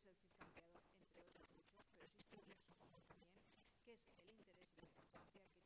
el Cid Campeador, entre otros muchos, pero existe un nexo común también, que es el interés y la importancia